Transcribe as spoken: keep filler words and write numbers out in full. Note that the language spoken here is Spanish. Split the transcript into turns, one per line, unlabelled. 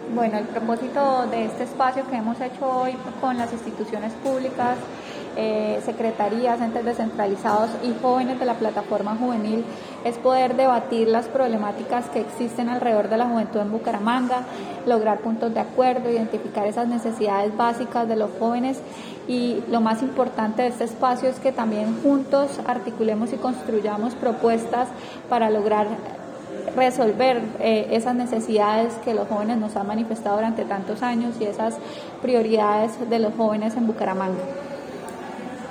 Bueno, el propósito de este espacio que hemos hecho hoy con las instituciones públicas, eh, secretarías, entes descentralizados y jóvenes de la plataforma juvenil es poder debatir las problemáticas que existen alrededor de la juventud en Bucaramanga, lograr puntos de acuerdo, identificar esas necesidades básicas de los jóvenes y lo más importante de este espacio es que también juntos articulemos y construyamos propuestas para lograr resolver eh, esas necesidades que los jóvenes nos han manifestado durante tantos años y esas prioridades de los jóvenes en Bucaramanga.